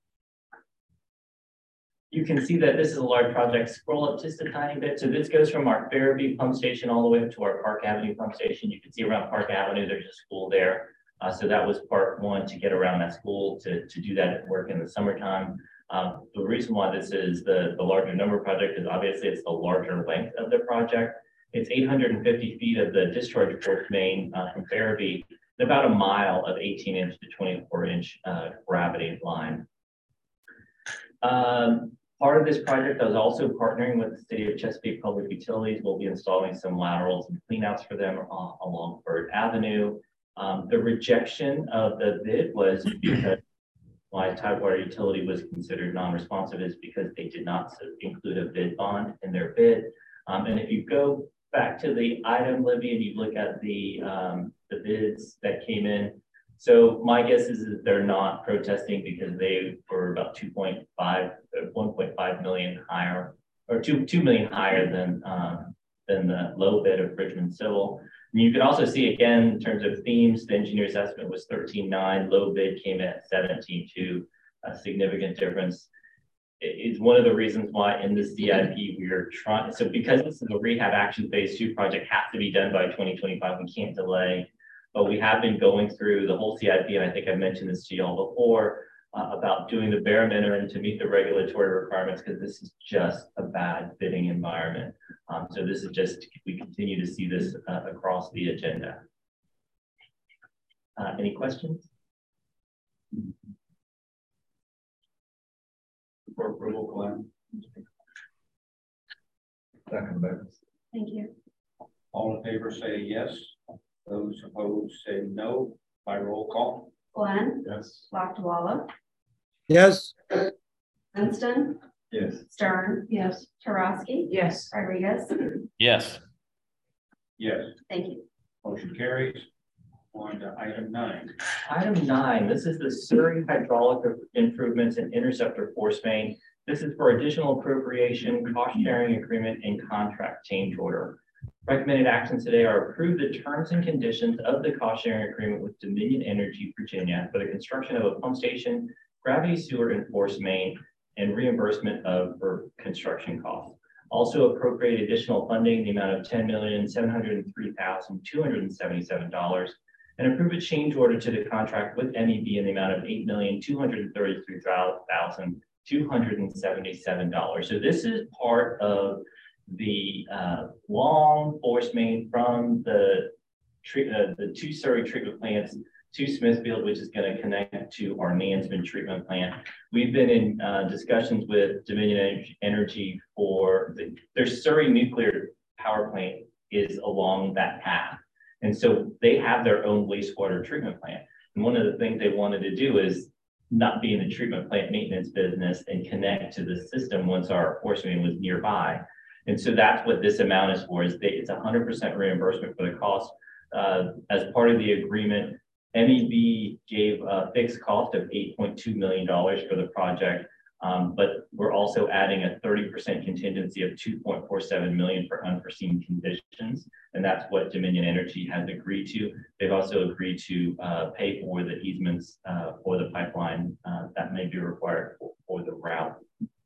Speaker 6: you can see that this is a large project. Scroll up just a tiny bit. So this goes from our Fairview pump station all the way up to our Park Avenue pump station. You can see around Park Avenue, there's a school there. Uh, so that was part one, to get around that school, to, to do that at work in the summertime. Um, the reason why this is the, the larger number project is obviously it's the larger length of the project. It's eight hundred fifty feet of the discharge force main uh, from Fairview, and about a mile of eighteen inch to twenty-four inch uh, gravity line. Um, part of this project, I was also partnering with the City of Chesapeake Public Utilities. We'll be installing some laterals and cleanouts for them uh, along Bird Avenue. Um, the rejection of the bid was because why Tidewater Utility was considered non-responsive is because they did not include a bid bond in their bid. Um, and if you go back to the item, Libby, and you look at the um, the bids that came in, so my guess is that they're not protesting because they were about two point five, one point five million higher, or two two million higher than um, than the low bid of Bridgman Civil. And you can also see again in terms of themes, the engineer's estimate was thirteen nine, low bid came in at seventeen two, a significant difference. It's one of the reasons why in the C I P we are trying, so because this is a rehab action phase two project, has to be done by twenty twenty-five, we can't delay. But we have been going through the whole C I P, and I think I've mentioned this to y'all before, uh, about doing the bare minimum to meet the regulatory requirements, because this is just a bad bidding environment. Um, so this is just, we continue to see this uh, across the agenda. Uh, any questions?
Speaker 1: For approval, Glenn.
Speaker 2: Thank you.
Speaker 1: All in favor say yes. Those opposed say no. By roll call?
Speaker 2: Glenn,
Speaker 4: Yes.
Speaker 2: Lakdawala,
Speaker 3: Yes.
Speaker 2: Winston,
Speaker 4: Yes.
Speaker 2: Stern,
Speaker 8: Yes.
Speaker 2: Tarosky,
Speaker 8: Yes.
Speaker 2: Rodriguez.
Speaker 3: Yes.
Speaker 1: Yes.
Speaker 2: Thank you.
Speaker 1: Motion carries. On to item nine.
Speaker 6: Item nine, this is the Surrey hydraulic improvements and interceptor force main. This is for additional appropriation, cost sharing agreement, and contract change order. Recommended actions today are approve the terms and conditions of the cost sharing agreement with Dominion Energy Virginia for the construction of a pump station, gravity sewer and force main, and reimbursement of for construction costs. Also appropriate additional funding in the amount of ten million, seven hundred three thousand, two hundred seventy-seven dollars and approve a change order to the contract with M E B in the amount of eight million two hundred thirty-three thousand two hundred seventy-seven dollars. So this is part of the uh, long force main from the treat, uh, the two Surrey treatment plants to Smithfield, which is going to connect to our Nansemond treatment plant. We've been in uh, discussions with Dominion Energy for the, their Surrey nuclear power plant is along that path. And so they have their own wastewater treatment plant. And one of the things they wanted to do is not be in the treatment plant maintenance business and connect to the system once our force main was nearby. And so that's what this amount is for, is they, it's one hundred percent reimbursement for the cost. Uh, as part of the agreement, M E B gave a fixed cost of eight point two million dollars for the project, um, but we're also adding a thirty percent contingency of two point four seven million dollars for unforeseen conditions. And that's what Dominion Energy has agreed to. They've also agreed to uh, pay for the easements uh, for the pipeline uh, that may be required for, for the route.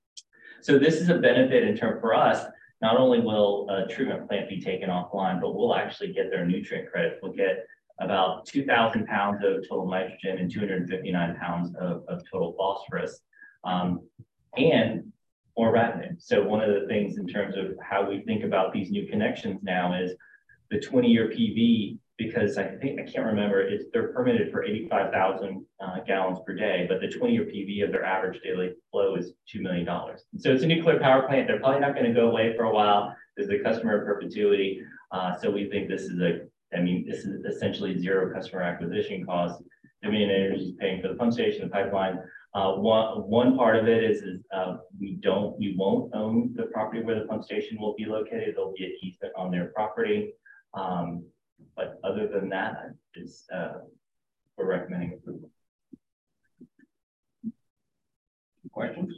Speaker 6: So this is a benefit in term for us. Not only will a treatment plant be taken offline, but we'll actually get their nutrient credits. We'll get about two thousand pounds of total nitrogen and two hundred fifty-nine pounds of, of total phosphorus, um, and more revenue. So one of the things in terms of how we think about these new connections now is the twenty year P V, because I think, I can't remember, it's, they're permitted for eighty-five thousand uh, gallons per day, but the twenty year P V of their average daily flow is two million dollars. So it's a nuclear power plant. They're probably not going to go away for a while. There's the customer perpetuity. Uh, so we think this is a, I mean, this is essentially zero customer acquisition costs. Dominion Energy is paying for the pump station, the pipeline. Uh, one, one part of it is, is uh, we don't, we won't own the property where the pump station will be located. There'll be an easement on their property. Um, but other than that, is uh, we're recommending approval.
Speaker 1: Questions?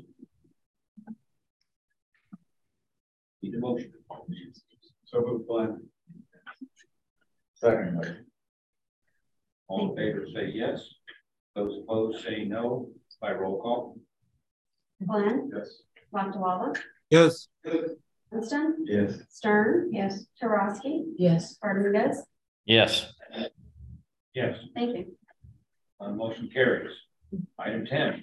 Speaker 1: Need a motion.
Speaker 4: So moved, Glenn.
Speaker 5: Second motion.
Speaker 1: All in favor say yes. Those opposed say no. By roll call.
Speaker 2: Glenn,
Speaker 4: Yes.
Speaker 2: Lakdawala,
Speaker 3: Yes.
Speaker 2: Winston,
Speaker 5: Yes.
Speaker 2: Stern, yes, Tarosky,
Speaker 8: Yes.
Speaker 2: Rodriguez.
Speaker 3: Yes.
Speaker 1: Yes.
Speaker 2: Thank you.
Speaker 1: Uh, motion carries. Item ten.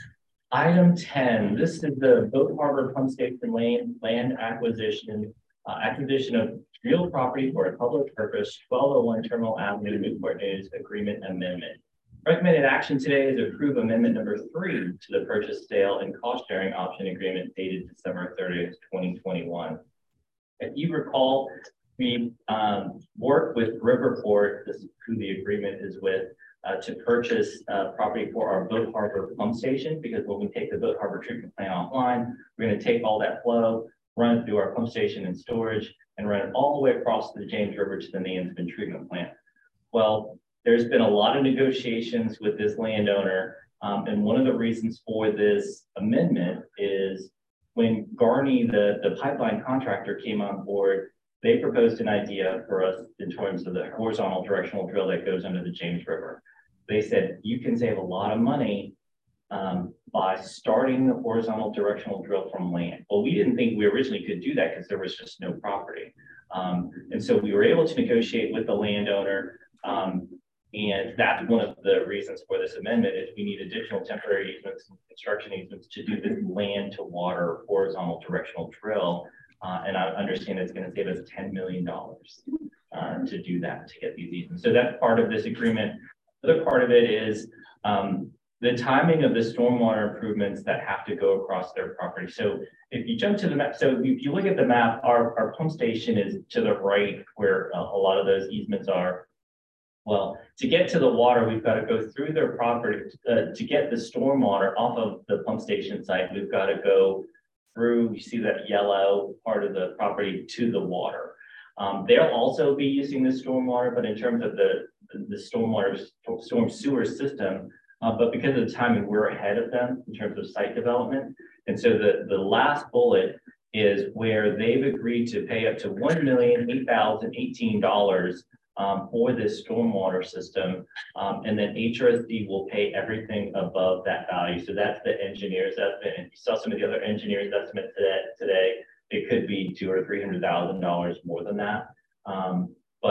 Speaker 6: Item ten, this is the Boat Harbor Pump Station Lane land acquisition, uh, acquisition of real property for a public purpose, twelve oh one Terminal Avenue, Newport News Agreement Amendment. Recommended action today is to approve amendment number three to the purchase, sale, and cost sharing option agreement dated December thirtieth, twenty twenty-one. If you recall, we um, worked with Riverport, this is who the agreement is with, uh, to purchase uh, property for our Boat Harbor pump station, because when we take the Boat Harbor treatment plant offline, we're going to take all that flow, run it through our pump station and storage, and run it all the way across the James River to the Nansemond treatment plant. Well, there's been a lot of negotiations with this landowner, um, and one of the reasons for this amendment is when Garney, the, the pipeline contractor, came on board, they proposed an idea for us in terms of the horizontal directional drill that goes under the James River. They said, you can save a lot of money um, by starting the horizontal directional drill from land. Well, we didn't think we originally could do that because there was just no property. Um, and so we were able to negotiate with the landowner. Um, And that's one of the reasons for this amendment is we need additional temporary easements and construction easements to do this land to water horizontal directional drill. Uh, and I understand it's going to save us ten million dollars uh, to do that, to get these easements. So that's part of this agreement. The other part of it is um, the timing of the stormwater improvements that have to go across their property. So if you jump to the map, so if you look at the map, our, our pump station is to the right where uh, a lot of those easements are. Well, to get to the water, we've got to go through their property. Uh, to get the stormwater off of the pump station site, we've got to go through, you see that yellow part of the property to the water. Um, they'll also be using the stormwater, but in terms of the, the stormwater storm sewer system, uh, but because of the timing, we're ahead of them in terms of site development. And so the, the last bullet is where they've agreed to pay up to one million eight thousand eighteen dollars Um, for this stormwater system, um, and then H R S D will pay everything above that value. So that's the engineer's estimate. And you saw some of the other engineers' estimates today. Today, it could be two or three hundred thousand dollars more than that. Um, but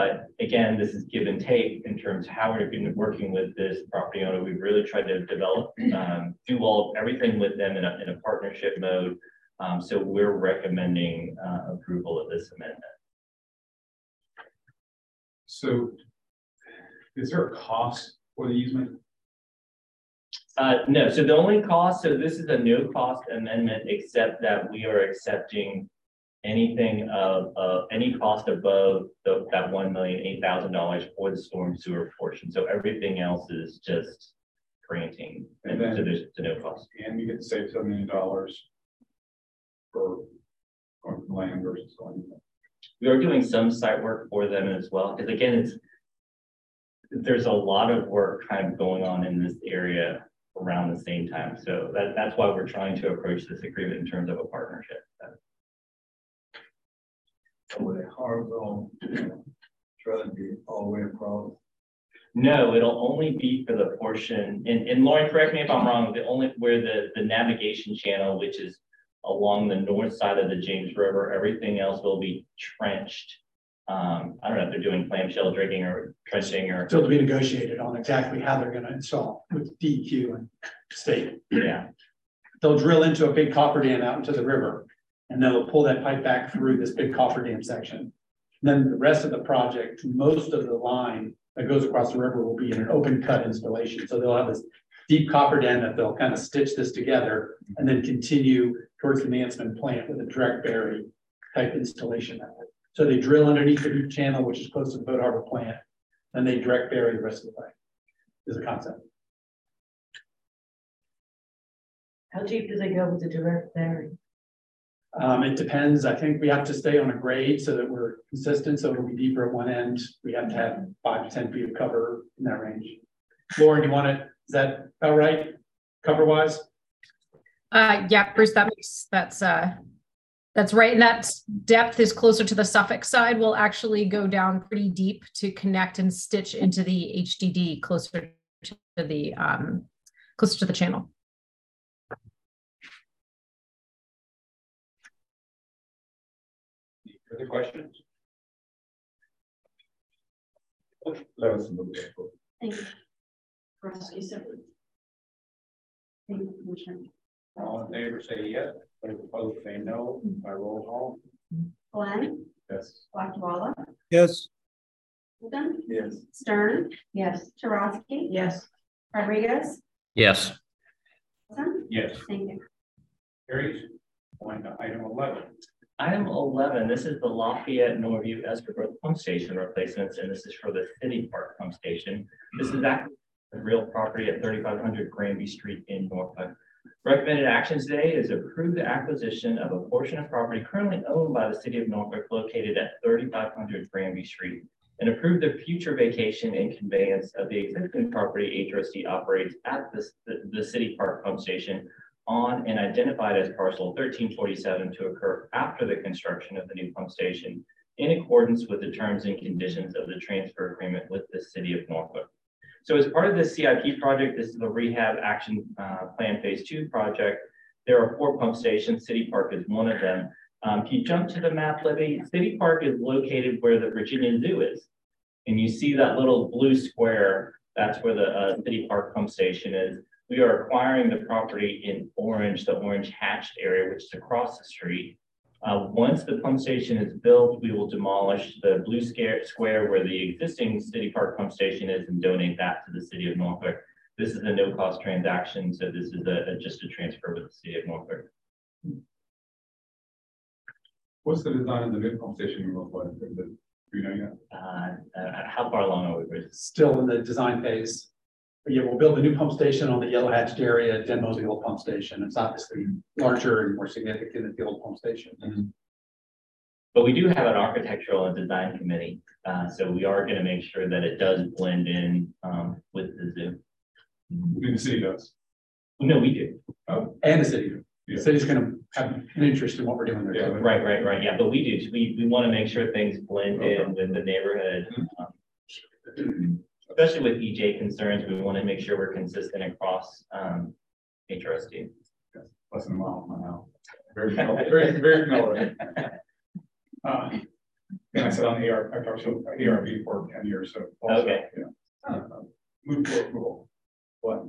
Speaker 6: again, this is give and take in terms of how we're going to be working with this property owner. We've really tried to develop, um, do all everything with them in a, in a partnership mode. Um, so we're recommending uh, approval of this amendment.
Speaker 4: So is there a cost for the easement?
Speaker 6: Uh, no, so the only cost, so this is a no cost amendment, except that we are accepting anything of, uh, any cost above the, that one million eight thousand dollars for the storm sewer portion. So everything else is just granting, and, and then, so there's a no cost.
Speaker 4: And you get to save seven million dollars for going from land versus going.
Speaker 6: We are doing some site work for them as well, because again, it's there's a lot of work kind of going on in this area around the same time. So that, that's why we're trying to approach this agreement in terms of a partnership.
Speaker 8: Would a horizontal try to be all the way across?
Speaker 6: No, it'll only be for the portion, and, and Lauren, correct me if I'm wrong, the only where the, the navigation channel, which is along the north side of the James River, everything else will be trenched. Um, I don't know if they're doing clamshell dredging or trenching or
Speaker 9: still to be negotiated on exactly how they're going to install with D E Q and state.
Speaker 6: Yeah.
Speaker 9: They'll drill into a big coffer dam out into the river, and they'll pull that pipe back through this big coffer dam section. And then the rest of the project, most of the line that goes across the river will be in an open cut installation. So they'll have this deep coffer dam that they'll kind of stitch this together and then continue towards the Mansman plant with a direct bury type installation method. So they drill underneath the deep channel, which is close to the Boat Harbor plant, and they direct bury the rest of the way, is the concept.
Speaker 10: How deep do they go with the direct bury?
Speaker 9: Um, it depends. I think we have to stay on a grade so that we're consistent. So it'll be deeper at one end. We have to have five to ten feet of cover in that range. Lauren, you want it? Is that about right? Cover wise?
Speaker 11: Uh, yeah, Bruce, that makes, that's, uh, that's right. And that depth is closer to the Suffolk side. We'll actually go down pretty deep to connect and stitch into the H D D closer to the, um, closer to the channel.
Speaker 1: Further questions?
Speaker 8: Let us move that.
Speaker 2: Thank you. Thank you, Commissioner.
Speaker 1: All in favor say yes, those opposed say no by roll call.
Speaker 2: Glenn?
Speaker 4: Yes.
Speaker 2: Lakdawala?
Speaker 3: Yes.
Speaker 2: Holden?
Speaker 8: Yes.
Speaker 2: Stern?
Speaker 10: Yes.
Speaker 2: Chirosky?
Speaker 10: Yes.
Speaker 2: Rodriguez?
Speaker 3: Yes.
Speaker 2: Wilson?
Speaker 1: Yes.
Speaker 2: Thank you.
Speaker 1: Carries. On to item eleven.
Speaker 6: Item eleven, this is the Lafayette Norview Escarborough pump station replacements, and this is for the City Park pump station. This is actually a real property at thirty-five hundred Granby Street in Norfolk. Recommended action today is approve the acquisition of a portion of property currently owned by the City of Norfolk located at thirty-five hundred Granby Street, and approve the future vacation and conveyance of the existing property H R C operates at this, the, the City Park pump station on and identified as parcel thirteen forty-seven to occur after the construction of the new pump station in accordance with the terms and conditions of the transfer agreement with the City of Norfolk. So as part of this C I P project, this is the Rehab Action uh, Plan Phase two project. There are four pump stations. City Park is one of them. Um, if you jump to the map, Libby, City Park is located where the Virginia Zoo is. And you see that little blue square, that's where the uh, City Park pump station is. We are acquiring the property in orange, the orange hatched area, which is across the street. Uh, once the pump station is built, we will demolish the blue square where the existing City Park pump station is and donate that to the City of Norfolk. This is a no-cost transaction, so this is a, a, just a transfer with the City of Norfolk.
Speaker 4: What's the design of the new pump station look like? Do you know yet?
Speaker 6: Uh, uh, how far along are we, Bruce?
Speaker 9: Still in the design phase. But yeah, we'll build a new pump station on the yellow hatched area, demo the old pump station. It's obviously larger and more significant than the old pump station.
Speaker 6: Mm-hmm. But we do have an architectural and design committee. Uh, so we are going to make sure that it does blend in um, with the zoo.
Speaker 4: I mean, the city does.
Speaker 6: No, we do.
Speaker 4: Oh.
Speaker 9: And the city.
Speaker 4: Yeah.
Speaker 9: The city's going to have an interest in what we're doing there.
Speaker 6: Yeah, right, right, right. Yeah, but we do. We, we want to make sure things blend okay. in with the neighborhood. Um, especially with E J concerns, we want to make sure we're consistent across um, H R S D.
Speaker 4: Yes, less than a mile from my house. Very, very, very familiar. Uh, And I said on A R, I talked to A R B for ten years, so. also,
Speaker 6: Okay.
Speaker 4: yeah. Uh, Move for approval. What?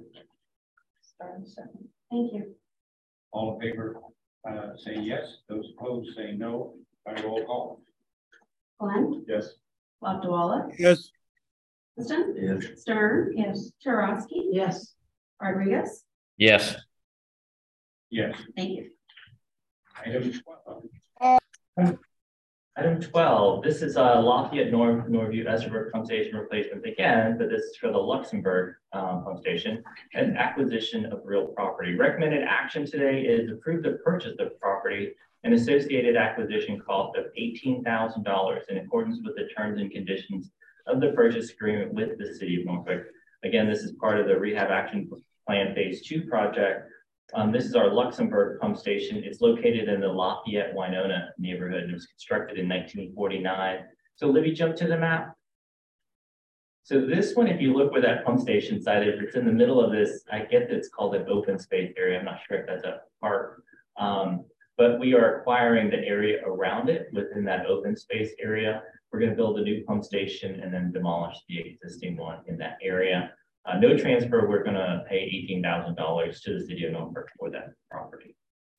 Speaker 2: Thank you.
Speaker 1: All in favor, uh, say yes. Those opposed say no. By roll call.
Speaker 2: Glenn,
Speaker 4: Yes.
Speaker 2: Abdullah,
Speaker 3: Yes.
Speaker 2: Liston,
Speaker 8: Yes.
Speaker 2: Stern, yes, Turoski,
Speaker 10: Yes.
Speaker 2: Rodriguez.
Speaker 3: Yes.
Speaker 1: Yes.
Speaker 2: Thank you.
Speaker 1: Item twelve.
Speaker 6: Item twelve, this is a Lafayette North Norview Esserbrook pump station replacement again, but this is for the Luxembourg um, pump station and acquisition of real property. Recommended action today is approve the purchase of property and associated acquisition cost of eighteen thousand dollars in accordance with the terms and conditions of the purchase agreement with the city of Norfolk. Again, this is part of the Rehab Action Plan Phase Two project. Um, this is our Luxembourg pump station. It's located in the Lafayette Winona neighborhood and it was constructed in nineteen forty-nine. So Libby, jump to the map. So this one, if you look where that pump station site is, it's in the middle of this, I get that it's called an open space area. I'm not sure if that's a park. Um, but we are acquiring the area around it within that open space area. We're going to build a new pump station and then demolish the existing one in that area. Uh, no transfer, we're going to pay eighteen thousand dollars to the city of Norfolk for that property.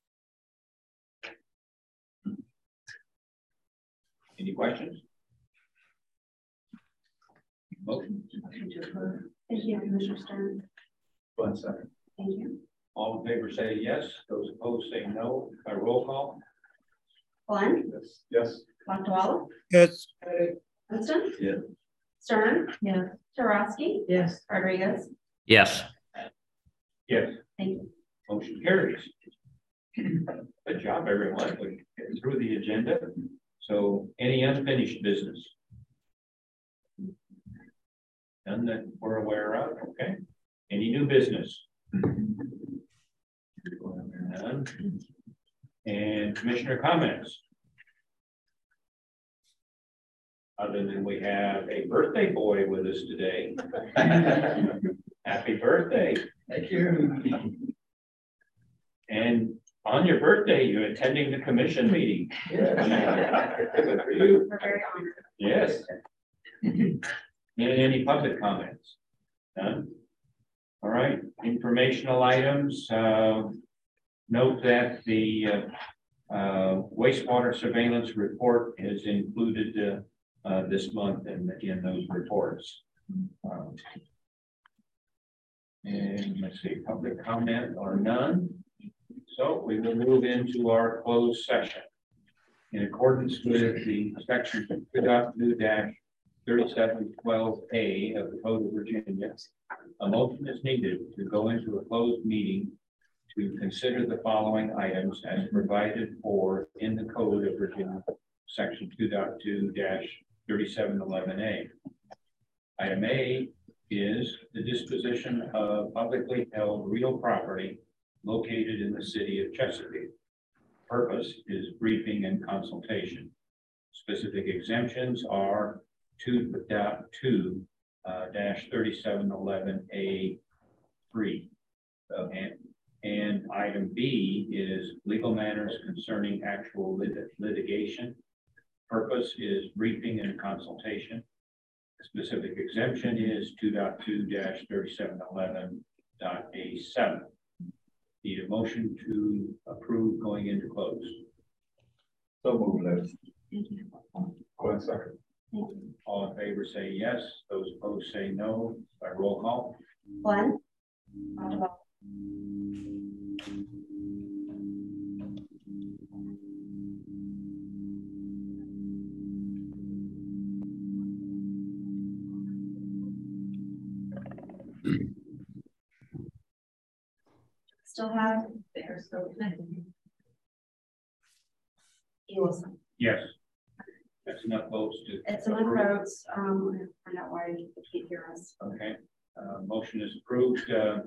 Speaker 1: Any questions? Motion.
Speaker 2: Motion to approve. Thank you, Commissioner Stern.
Speaker 8: One second.
Speaker 2: Thank you.
Speaker 1: All in favor say yes. Those opposed say no. By roll call.
Speaker 2: Glenn,
Speaker 4: Yes. Yes.
Speaker 2: Abdullah,
Speaker 3: Yes.
Speaker 2: Liston.
Speaker 8: Yeah.
Speaker 2: Stern,
Speaker 10: Yeah.
Speaker 2: Turoski,
Speaker 10: Yes.
Speaker 2: Rodriguez.
Speaker 3: Yes.
Speaker 1: Yes.
Speaker 2: Thank you.
Speaker 1: Motion carries. Good job, everyone. We get through the agenda. So any unfinished business? None that we're aware of, okay? Any new business? None. And commissioner comments? Other than we have a birthday boy with us today. Happy birthday.
Speaker 8: Thank you.
Speaker 1: And on your birthday, you're attending the commission meeting. Good for you.
Speaker 2: We're very honored.
Speaker 1: Yes. And any public comments? None? All right, informational items. Uh, note that the uh, uh, wastewater surveillance report is included uh, uh, this month in, in those reports. Um, and let's see, public comment or none. So we will move into our closed session. In accordance with the section two point two dash thirty-seven twelve A of the Code of Virginia, a motion is needed to go into a closed meeting to consider the following items as provided for in the Code of Virginia, section two point two dash thirty-seven eleven A. Item A is the disposition of publicly held real property located in the city of Chesapeake. Purpose is briefing and consultation. Specific exemptions are two point two dash thirty-seven eleven A three. Uh, and, and item B is legal matters concerning actual lit litigation. Purpose is briefing and consultation. Specific exemption is two point two dash thirty-seven eleven A seven. Need a motion to approve going into close.
Speaker 8: So move those.
Speaker 2: Thank you.
Speaker 4: Go ahead, second.
Speaker 2: Thank you.
Speaker 1: All in favor say yes. Those opposed say no. By roll call.
Speaker 2: Glenn, Abdullah, still have, they're still connected. You listen.
Speaker 1: Yes. That's enough votes to.
Speaker 2: It's enough
Speaker 1: approve.
Speaker 2: votes. Um, I find out why they can't hear us.
Speaker 1: Okay, uh, motion is approved, uh,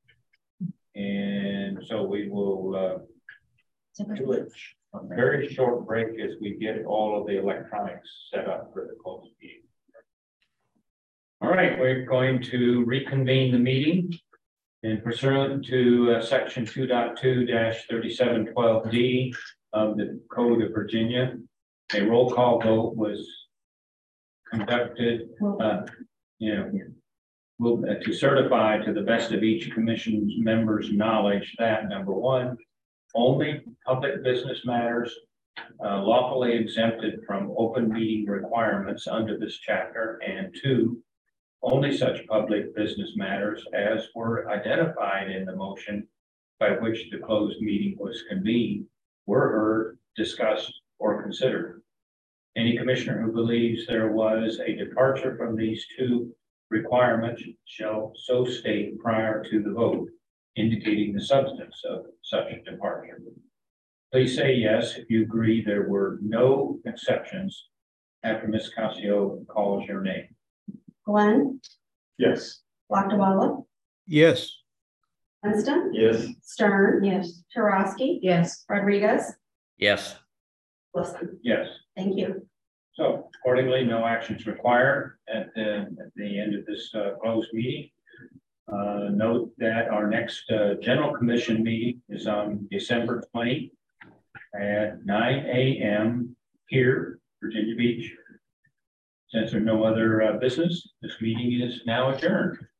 Speaker 1: and so we will, uh, do it. A very short break as we get all of the electronics set up for the closed meeting. All right, we're going to reconvene the meeting. And pursuant to uh, section two point two dash thirty-seven twelve D of the Code of Virginia, A roll call vote was conducted, uh, you know, will, uh, to certify to the best of each commission's members' knowledge that number one, only public business matters uh, lawfully exempted from open meeting requirements under this chapter, and two, only such public business matters as were identified in the motion by which the closed meeting was convened were heard, discussed, or considered. Any commissioner who believes there was a departure from these two requirements shall so state prior to the vote, indicating the substance of such a departure. Please say yes if you agree there were no exceptions after Miz Cascio calls your name.
Speaker 2: Glenn,
Speaker 4: Yes.
Speaker 2: Lakdawala,
Speaker 3: Yes.
Speaker 2: Winston,
Speaker 4: Yes.
Speaker 2: Stern,
Speaker 10: Yes.
Speaker 2: Tarosky,
Speaker 10: Yes.
Speaker 2: Rodriguez,
Speaker 3: Yes.
Speaker 2: Wilson.
Speaker 1: Yes.
Speaker 2: Thank you.
Speaker 1: So accordingly, no actions required at the, at the end of this uh, closed meeting. Uh, note that our next uh, general commission meeting is on December twentieth at nine A M here, Virginia Beach. Since there's no other uh, business, this meeting is now adjourned.